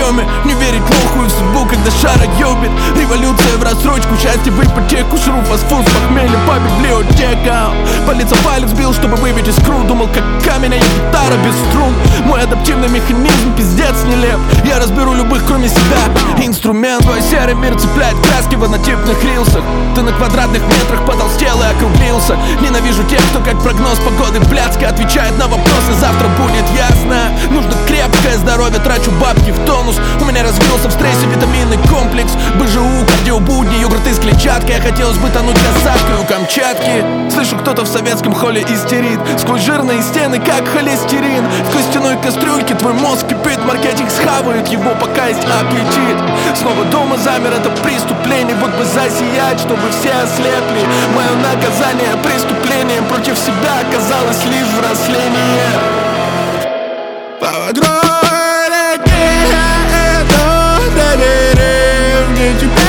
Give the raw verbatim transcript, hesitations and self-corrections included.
дреме. Не верить в плохую судьбу, когда шара ёбит. Революция в рассрочку, счастье в ипотеку. Шру фастфуд с похмелья по библиотекам. По лицу палец бил, чтобы выбить искру. Думал, как камень, а я гитара без струн. Мой адаптивный механизм пиздец нелеп. Я разберу любых, кроме себя. Инструмент, твой серый мир цепляет краски в однотипных рилсах. Ты на квадратных метрах потолстел и округлился. Ненавижу тех, кто как прогноз погоды блядски отвечает на вопросы. Завтра будет ясно. Нужно крепкое здоровье, трачу бабки в тонус. У меня развился в стрессе витаминный комплекс. БЖУ, кардиобудни, йогурт из клетчатки. Я хотелось бы тонуть косашкой у Камчатки. Слышу, кто-то в советском холле истерит. Сквозь жирные стены, как холестерин. В костяной кастрюльке твой мозг кипит. Маркетинг схавает его, пока есть аппетит. Снова дома замер, это преступление. Вот бы засиять, чтобы все ослепли. Мое наказание преступлением против себя оказалось лишь взросление. По одной реке я иду до деревни. Тебя